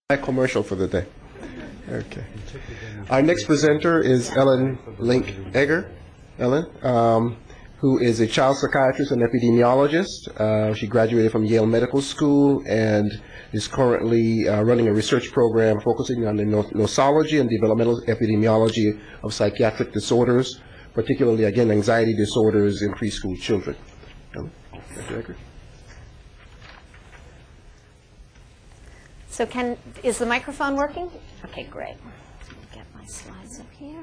Commercial for the day. Okay. Our next presenter is Ellen Link Egger. Ellen, who is a child psychiatrist and epidemiologist. She graduated from Yale Medical School and is currently running a research program focusing on the nosology and developmental epidemiology of psychiatric disorders, particularly, again, anxiety disorders in preschool children. Ellen, Dr. Egger. So is the microphone working? Okay, great. Let me get my slides up here.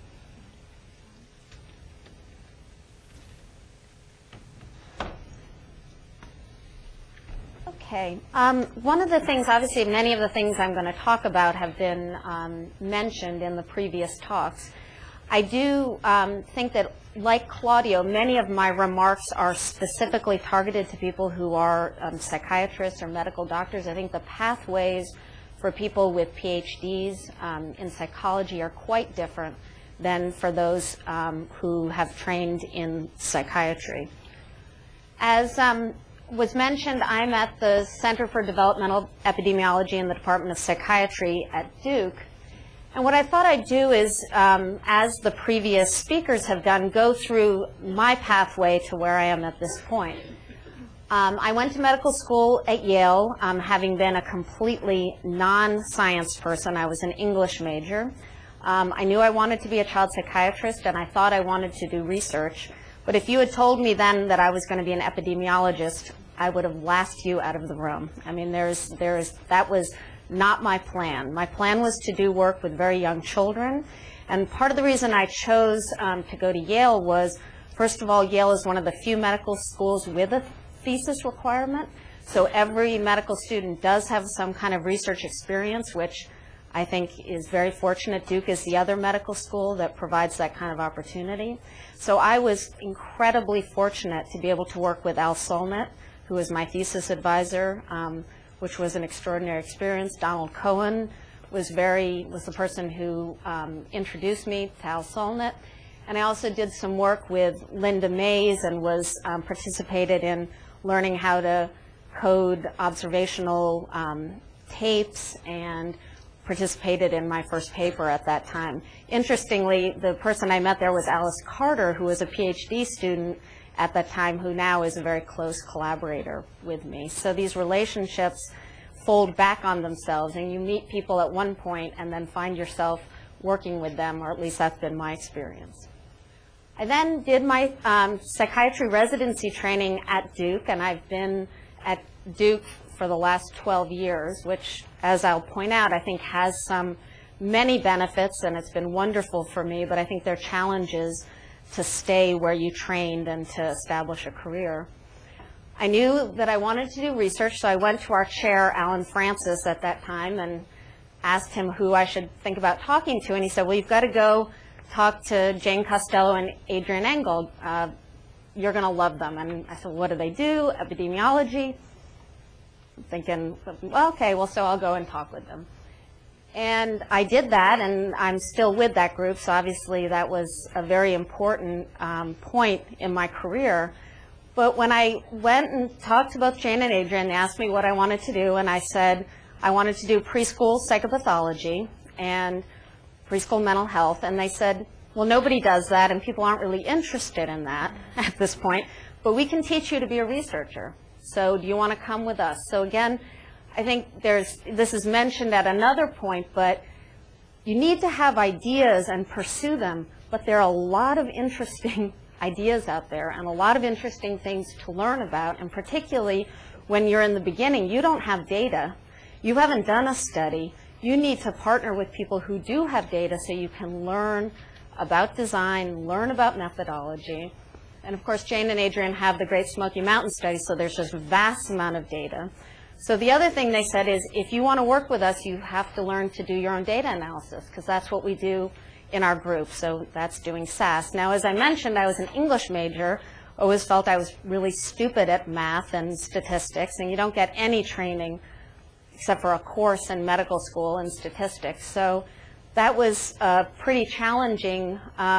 Okay. One of the things, obviously, many of the things I'm going to talk about have been mentioned in the previous talks. I do think that, like Claudio, many of my remarks are specifically targeted to people who are psychiatrists or medical doctors. I think the pathways for people with PhDs in psychology are quite different than for those who have trained in psychiatry. As was mentioned, I'm at the Center for Developmental Epidemiology in the Department of Psychiatry at Duke. And what I thought I'd do is, as the previous speakers have done, go through my pathway to where I am at this point. I went to medical school at Yale, having been a completely non-science person. I was an English major. I knew I wanted to be a child psychiatrist, and I thought I wanted to do research. But if you had told me then that I was going to be an epidemiologist, I would have laughed you out of the room. I mean, that was not my plan. My plan was to do work with very young children. And part of the reason I chose to go to Yale was, first of all, Yale is one of the few medical schools with a thesis requirement. So every medical student does have some kind of research experience, which I think is very fortunate. Duke is the other medical school that provides that kind of opportunity. So I was incredibly fortunate to be able to work with Al Solnit, who was my thesis advisor, which was an extraordinary experience. Donald Cohen was the person who introduced me to Al Solnit. And I also did some work with Linda Mays and participated in learning how to code observational tapes and participated in my first paper at that time. Interestingly, the person I met there was Alice Carter, who was a PhD student at that time, who now is a very close collaborator with me. So these relationships fold back on themselves, and you meet people at one point and then find yourself working with them, or at least that's been my experience. I then did my psychiatry residency training at Duke, and I've been at Duke for the last 12 years, which, as I'll point out, I think has many benefits, and it's been wonderful for me, but I think there are challenges to stay where you trained and to establish a career. I knew that I wanted to do research, so I went to our chair, Alan Francis, at that time, and asked him who I should think about talking to, and he said, well, you've got to go talk to Jane Costello and Adrian Engel. You're going to love them. And I said, what do they do? Epidemiology? I'm thinking, well, okay, well, so I'll go and talk with them. And I did that, and I'm still with that group, so obviously that was a very important point in my career. But when I went and talked to both Jane and Adrian, they asked me what I wanted to do, and I said I wanted to do preschool psychopathology and preschool mental health, and they said, well, nobody does that, and people aren't really interested in that at this point, but we can teach you to be a researcher. So do you want to come with us? So again, I think this is mentioned at another point, but you need to have ideas and pursue them, but there are a lot of interesting ideas out there and a lot of interesting things to learn about, and particularly when you're in the beginning, you don't have data, you haven't done a study, you need to partner with people who do have data so you can learn about design, learn about methodology. And of course, Jane and Adrian have the Great Smoky Mountain study, so there's just a vast amount of data. So the other thing they said is, if you want to work with us, you have to learn to do your own data analysis, because that's what we do in our group. So that's doing SAS. Now, as I mentioned, I was an English major. Always felt I was really stupid at math and statistics, and you don't get any training except for a course in medical school in statistics. So that was pretty challenging,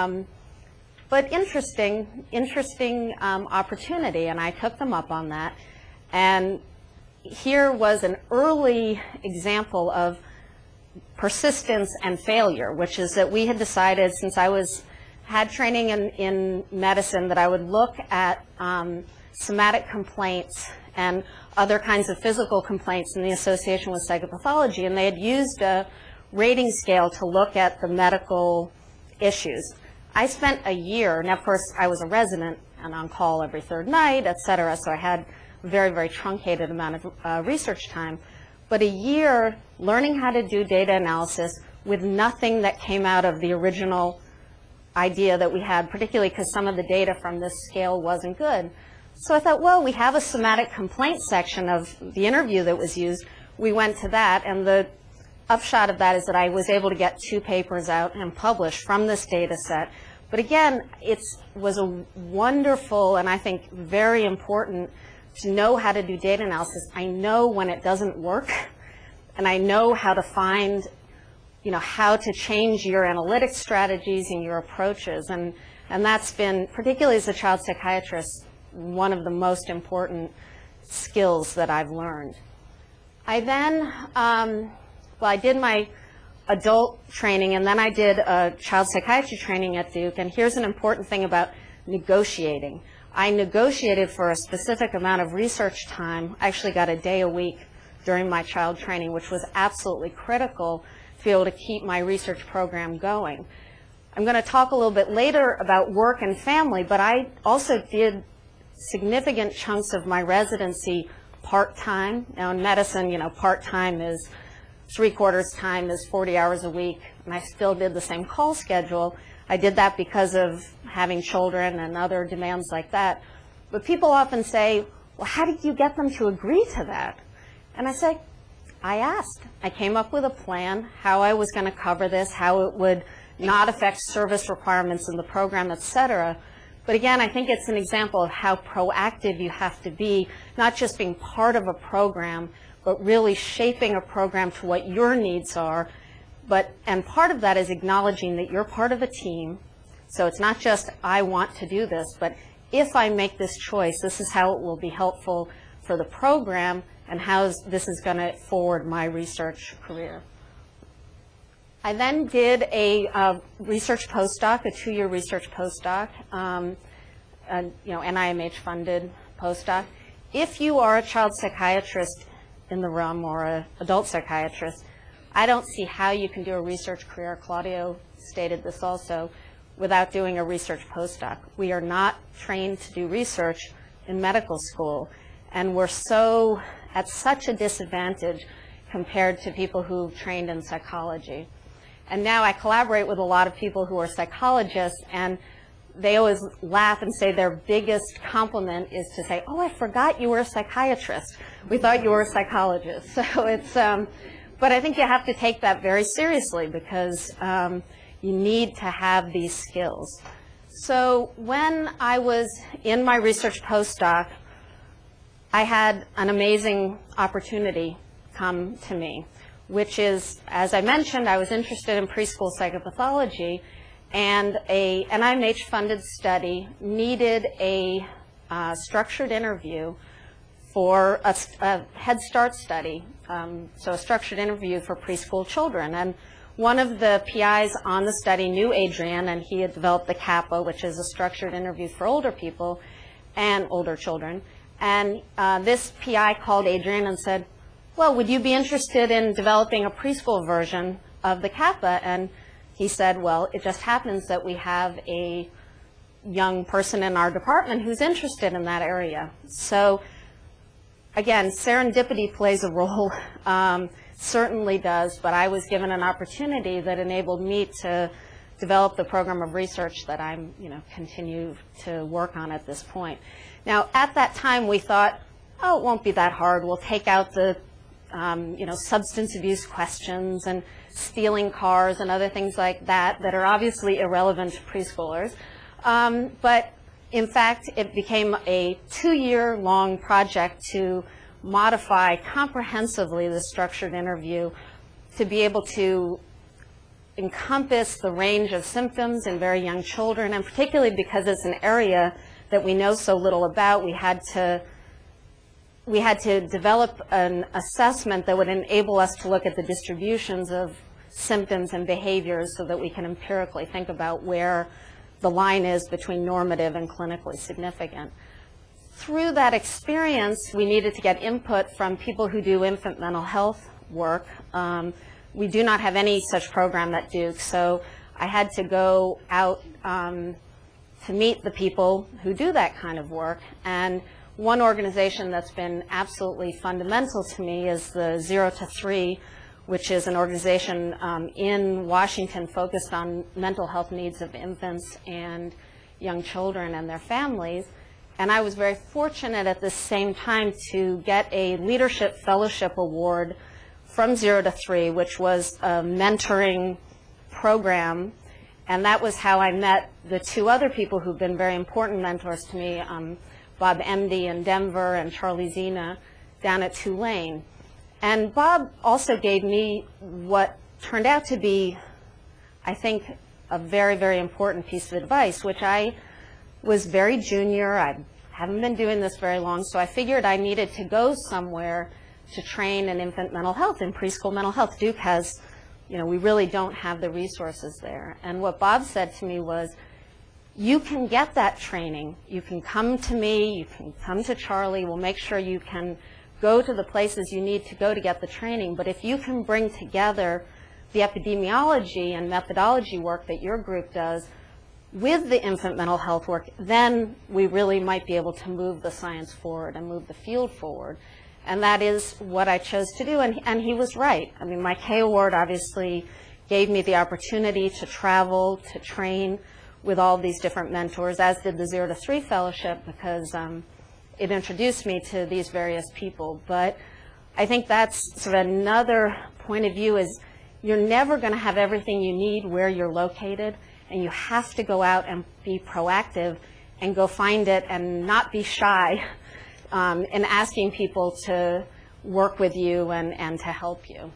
but interesting opportunity, and I took them up on that. And here was an early example of persistence and failure, which is that we had decided, since I had training in medicine, that I would look at somatic complaints and other kinds of physical complaints in the association with psychopathology, and they had used a rating scale to look at the medical issues. I spent a year, and of course I was a resident and on call every third night, et cetera, so I had a very, very truncated amount of research time, but a year learning how to do data analysis with nothing that came out of the original idea that we had, particularly because some of the data from this scale wasn't good. So I thought, well, we have a somatic complaint section of the interview that was used. We went to that, and the upshot of that is that I was able to get 2 papers out and published from this data set. But again, it was a wonderful and I think very important to know how to do data analysis. I know when it doesn't work, and I know how to find, how to change your analytic strategies and your approaches. And that's been, particularly as a child psychiatrist, one of the most important skills that I've learned. I then, I did my adult training, and then I did a child psychiatry training at Duke, and here's an important thing about negotiating. I negotiated for a specific amount of research time. I actually got a day a week during my child training, which was absolutely critical to be able to keep my research program going. I'm going to talk a little bit later about work and family, but I also did significant chunks of my residency part-time. Now in medicine, part-time is 3/4 time is 40 hours a week, and I still did the same call schedule. I did that because of having children and other demands like that. But people often say, well, how did you get them to agree to that? And I say, I asked. I came up with a plan, how I was going to cover this, how it would not affect service requirements in the program, et cetera. But again, I think it's an example of how proactive you have to be, not just being part of a program, but really shaping a program to what your needs are. And part of that is acknowledging that you're part of a team. So it's not just, I want to do this, but if I make this choice, this is how it will be helpful for the program and how this is going to forward my research career. I then did a research postdoc, a 2-year research postdoc, NIMH-funded postdoc. If you are a child psychiatrist in the room or an adult psychiatrist, I don't see how you can do a research career, Claudio stated this also, without doing a research postdoc. We are not trained to do research in medical school, and we're at such a disadvantage compared to people who've trained in psychology. And now I collaborate with a lot of people who are psychologists, and they always laugh and say their biggest compliment is to say, oh, I forgot you were a psychiatrist. We thought you were a psychologist. So it's, but I think you have to take that very seriously because you need to have these skills. So when I was in my research postdoc, I had an amazing opportunity come to me, which is, as I mentioned, I was interested in preschool psychopathology, and a NIMH-funded study needed a structured interview for a Head Start study, so a structured interview for preschool children. And one of the PIs on the study knew Adrian, and he had developed the CAPA, which is a structured interview for older people and older children. And this PI called Adrian and said, well, would you be interested in developing a preschool version of the CAPA? And he said, well, it just happens that we have a young person in our department who's interested in that area. So again, serendipity plays a role, certainly does, but I was given an opportunity that enabled me to develop the program of research that I'm, continue to work on at this point. Now, at that time, we thought, oh, it won't be that hard. We'll take out the substance abuse questions and stealing cars and other things like that that are obviously irrelevant to preschoolers. But in fact, it became a 2-year-long project to modify comprehensively the structured interview to be able to encompass the range of symptoms in very young children, and particularly because it's an area that we know so little about, we had to we had to develop an assessment that would enable us to look at the distributions of symptoms and behaviors so that we can empirically think about where the line is between normative and clinically significant. Through that experience, we needed to get input from people who do infant mental health work. We do not have any such program at Duke, so I had to go out to meet the people who do that kind of work. And one organization that's been absolutely fundamental to me is the 0 to 3, which is an organization in Washington focused on mental health needs of infants and young children and their families. And I was very fortunate at the same time to get a leadership fellowship award from 0 to 3, which was a mentoring program. And that was how I met the two other people who've been very important mentors to me, Bob Emdy in Denver and Charlie Zena down at Tulane. And Bob also gave me what turned out to be, I think, a very, very important piece of advice, which I was very junior. I haven't been doing this very long, so I figured I needed to go somewhere to train in infant mental health, in preschool mental health. Duke has, we really don't have the resources there. And what Bob said to me was, you can get that training. You can come to me, you can come to Charlie, we'll make sure you can go to the places you need to go to get the training. But if you can bring together the epidemiology and methodology work that your group does with the infant mental health work, then we really might be able to move the science forward and move the field forward. And that is what I chose to do, and he was right. I mean, my K Award obviously gave me the opportunity to travel, to train with all these different mentors, as did the 0 to 3 fellowship, because it introduced me to these various people. But I think that's sort of another point of view, is you're never going to have everything you need where you're located, and you have to go out and be proactive and go find it and not be shy in asking people to work with you and to help you.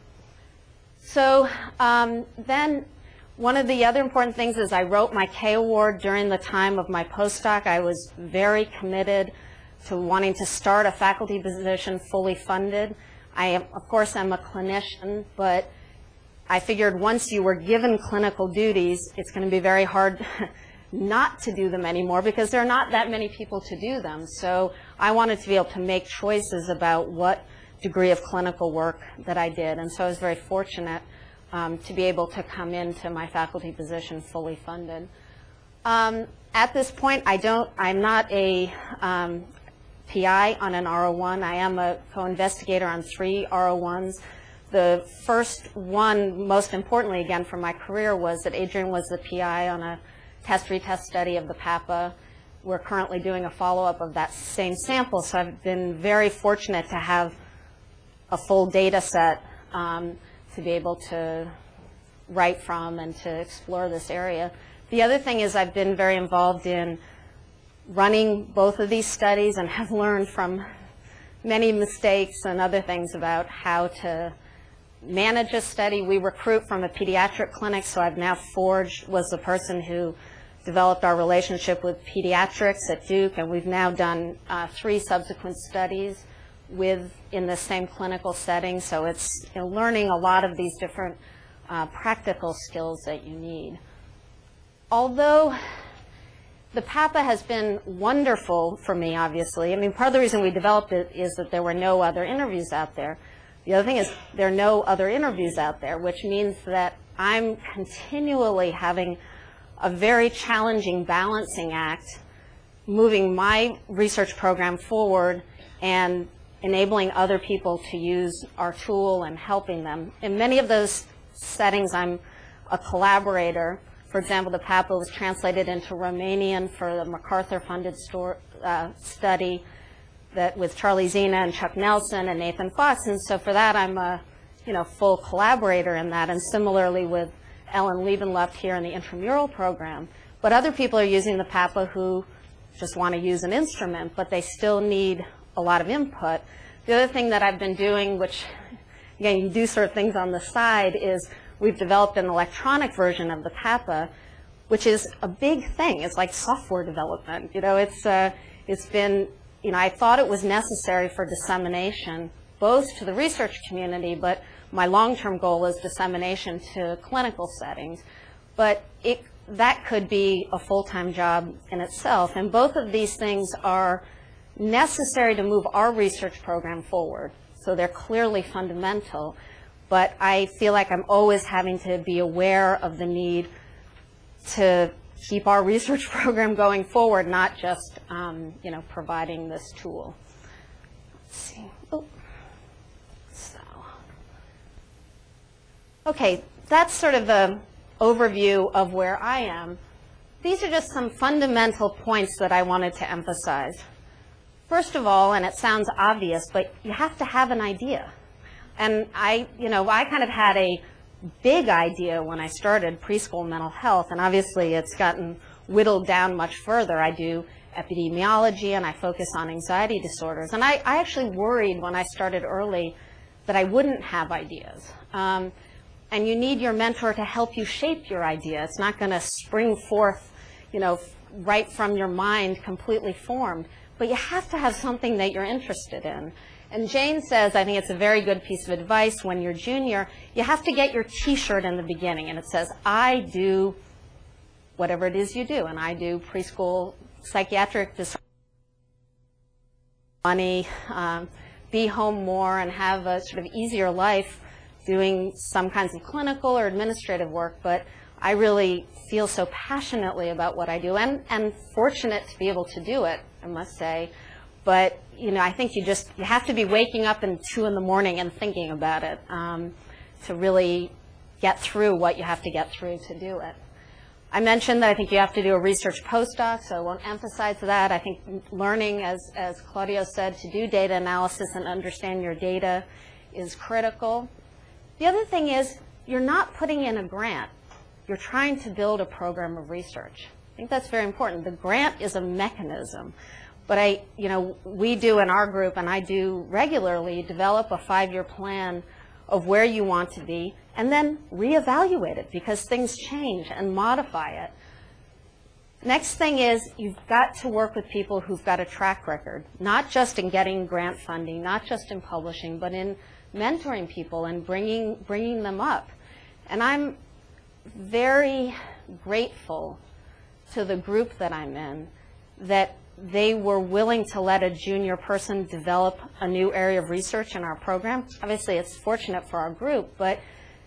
So then one of the other important things is I wrote my K Award during the time of my postdoc. I was very committed to wanting to start a faculty position fully funded. I am, of course, I'm a clinician, but I figured once you were given clinical duties, it's going to be very hard not to do them anymore, because there are not that many people to do them. So I wanted to be able to make choices about what degree of clinical work that I did. And so I was very fortunate to be able to come into my faculty position fully funded. At this point, I'm not a PI on an R01. I am a co-investigator on 3 R01s. The first one, most importantly, again, for my career, was that Adrian was the PI on a test-retest study of the PAPA. We're currently doing a follow-up of that same sample, so I've been very fortunate to have a full data set to be able to write from and to explore this area. The other thing is I've been very involved in running both of these studies and have learned from many mistakes and other things about how to manage a study. We recruit from a pediatric clinic, so I've now was the person who developed our relationship with pediatrics at Duke, and we've now done 3 subsequent studies in the same clinical setting. So it's learning a lot of these different practical skills that you need. Although the PAPA has been wonderful for me, obviously. I mean, part of the reason we developed it is that there were no other interviews out there. The other thing is there are no other interviews out there, which means that I'm continually having a very challenging balancing act, moving my research program forward and enabling other people to use our tool and helping them. In many of those settings, I'm a collaborator. For example, the PAPA was translated into Romanian for the MacArthur-funded study with Charlie Zena and Chuck Nelson and Nathan Fox, and so for that I'm a full collaborator in that, and similarly with Ellen Liebenluft here in the intramural program. But other people are using the PAPA who just want to use an instrument, but they still need a lot of input. The other thing that I've been doing, which again you do sort of things on the side, is we've developed an electronic version of the PAPA, which is a big thing. It's like software development. It's been I thought it was necessary for dissemination, both to the research community, but my long-term goal is dissemination to clinical settings. But that could be a full-time job in itself, and both of these things are necessary to move our research program forward. So they're clearly fundamental, but I feel like I'm always having to be aware of the need to keep our research program going forward, not just providing this tool. Let's see. Oh. So, okay, that's sort of the overview of where I am. These are just some fundamental points that I wanted to emphasize. First of all, and it sounds obvious, but you have to have an idea. And I kind of had a big idea when I started preschool mental health, and obviously it's gotten whittled down much further. I do epidemiology and I focus on anxiety disorders. And I actually worried when I started early that I wouldn't have ideas. And you need your mentor to help you shape your idea. It's not going to spring forth, right from your mind, completely formed. But you have to have something that you're interested in. And Jane says, I think it's a very good piece of advice, when you're junior, you have to get your T-shirt in the beginning. And it says, I do whatever it is you do. And I do preschool psychiatric disorder, money, be home more, and have a sort of easier life doing some kinds of clinical or administrative work. But I really feel so passionately about what I do, and fortunate to be able to do it, I must say. But I think you have to be waking up at 2 in the morning and thinking about it to really get through what you have to get through to do it. I mentioned that I think you have to do a research postdoc, so I won't emphasize that. I think learning, as Claudio said, to do data analysis and understand your data is critical. The other thing is, you're not putting in a grant. You're trying to build a program of research. I think that's very important. The grant is a mechanism. But we do in our group, and I do regularly, develop a 5-year plan of where you want to be, and then reevaluate it, because things change, and modify it. Next thing is, you've got to work with people who've got a track record, not just in getting grant funding, not just in publishing, but in mentoring people and bringing them up. And I'm very grateful to the group that I'm in that they were willing to let a junior person develop a new area of research in our program. Obviously, it's fortunate for our group, but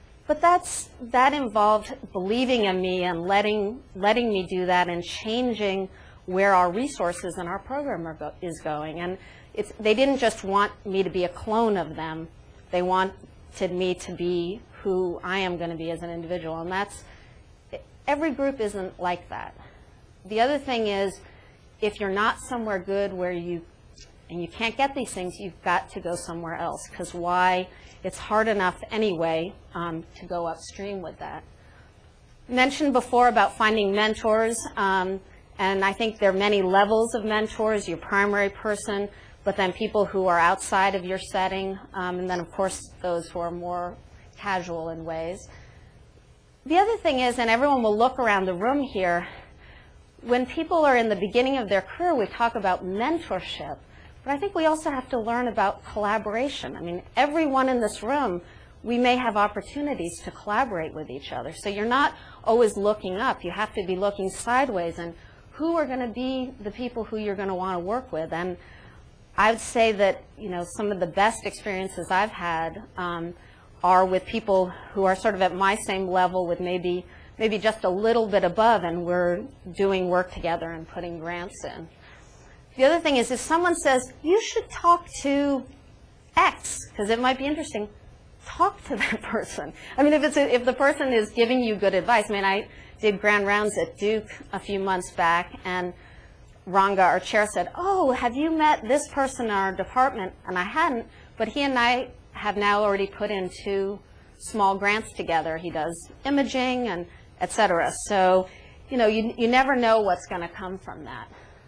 that involved believing in me and letting me do that, and changing where our resources and our program is going. And they didn't just want me to be a clone of them. They wanted me to be who I am going to be as an individual. And every group isn't like that. The other thing is, if you're not somewhere good and you can't get these things, you've got to go somewhere else, because it's hard enough anyway to go upstream with that. Mentioned before about finding mentors, and I think there are many levels of mentors, your primary person, but then people who are outside of your setting, and then of course those who are more casual in ways. The other thing is, and everyone will look around the room here, when people are in the beginning of their career, we talk about mentorship, but I think we also have to learn about collaboration. I mean, everyone in this room, we may have opportunities to collaborate with each other. So you're not always looking up. You have to be looking sideways, and who are going to be the people who you're going to want to work with. And I would say that some of the best experiences I've had are with people who are sort of at my same level, with maybe just a little bit above, and we're doing work together and putting grants in. The other thing is, if someone says, you should talk to X, because it might be interesting, talk to that person. I mean, if the person is giving you good advice. I mean, I did grand rounds at Duke a few months back, and Ranga, our chair, said, oh, have you met this person in our department? And I hadn't, but he and I have now already put in 2 small grants together. He does imaging and et cetera. So, you never know what's going to come from that.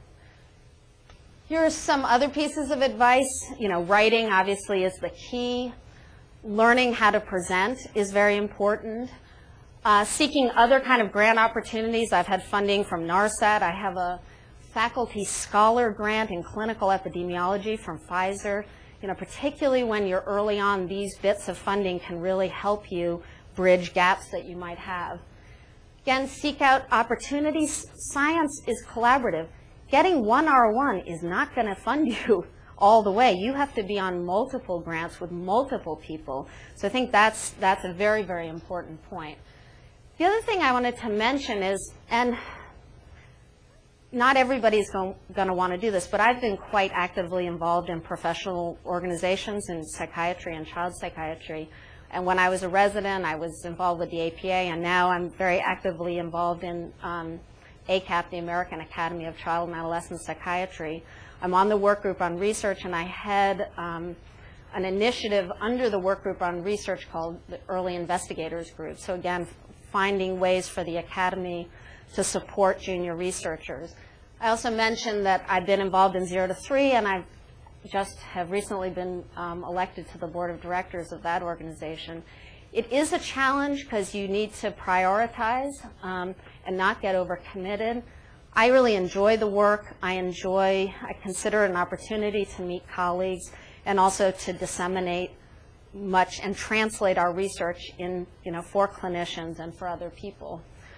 Here are some other pieces of advice. Writing obviously is the key. Learning how to present is very important. Seeking other kind of grant opportunities. I've had funding from NARSAT. I have a faculty scholar grant in clinical epidemiology from Pfizer. You know, particularly when you're early on, these bits of funding can really help you bridge gaps that you might have. Again, seek out opportunities. Science is collaborative. Getting one R1 is not going to fund you all the way. You have to be on multiple grants with multiple people. So I think that's a very, very important point. The other thing I wanted to mention is, and not everybody's going to want to do this, but I've been quite actively involved in professional organizations in psychiatry and child psychiatry. And when I was a resident, I was involved with the APA, and now I'm very actively involved in ACAP, the American Academy of Child and Adolescent Psychiatry. I'm on the work group on research, and I head an initiative under the work group on research called the Early Investigators Group. So again, finding ways for the Academy to support junior researchers. I also mentioned that I've been involved in 0 to 3, and I just have recently been elected to the board of directors of that organization. It is a challenge because you need to prioritize and not get overcommitted. I really enjoy the work. I consider it an opportunity to meet colleagues and also to disseminate much and translate our research in, for clinicians and for other people.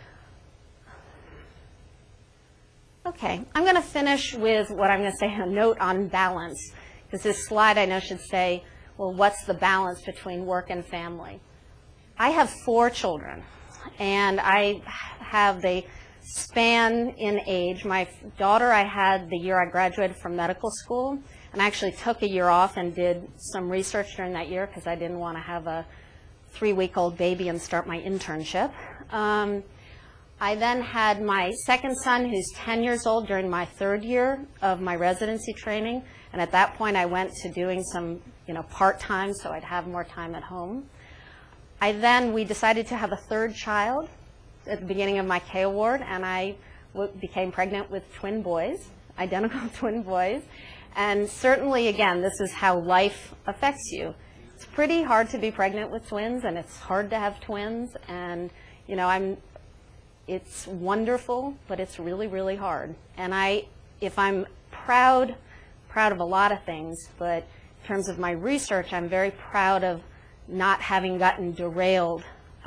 Okay, I'm going to finish with what I'm going to say, a note on balance, because this slide I know should say, well, what's the balance between work and family? I have 4 children, and they span in age. My daughter I had the year I graduated from medical school, and I actually took a year off and did some research during that year because I didn't want to have a 3-week-old baby and start my internship. I then had my second son, who's 10 years old, during my 3rd year of my residency training. And at that point, I went to doing some, part-time, so I'd have more time at home. We decided to have a 3rd child at the beginning of my K award, and I became pregnant with twin boys, identical twin boys. And certainly, again, this is how life affects you. It's pretty hard to be pregnant with twins, and it's hard to have twins. And, it's wonderful, but it's really, really hard. And if I'm proud of a lot of things, but in terms of my research, I'm very proud of not having gotten derailed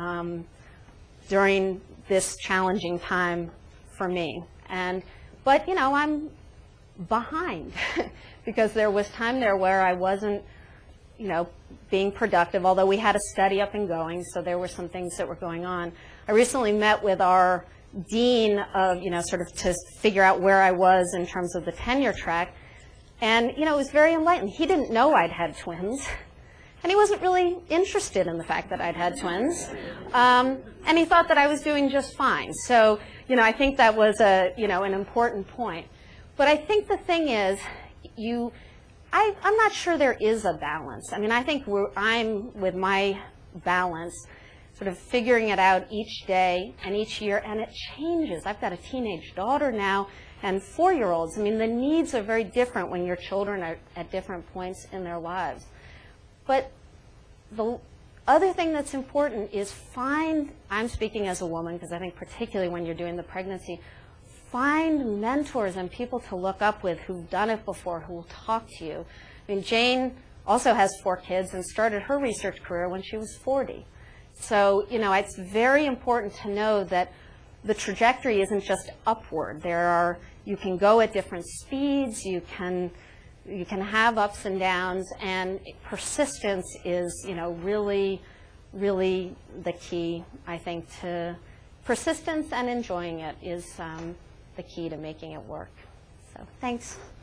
during this challenging time for me. But I'm behind because there was time there where I wasn't, being productive, although we had a study up and going, so there were some things that were going on. I recently met with our dean of, sort of to figure out where I was in terms of the tenure track, and, it was very enlightening. He didn't know I'd had twins, and he wasn't really interested in the fact that I'd had twins, and he thought that I was doing just fine. So, I think that was an important point. But I think the thing is, I'm not sure there is a balance. I mean, I think I'm, with my balance, sort of figuring it out each day and each year, and it changes. I've got a teenage daughter now and 4-year-olds. I mean, the needs are very different when your children are at different points in their lives. But the other thing that's important is I'm speaking as a woman, because I think particularly when you're doing the pregnancy, find mentors and people to look up with who've done it before, who will talk to you. I mean, Jane also has 4 kids and started her research career when she was 40. So, it's very important to know that the trajectory isn't just upward. You can go at different speeds, you can have ups and downs, and persistence is, really, really the key, I think, to persistence, and enjoying it is the key to making it work. So, thanks.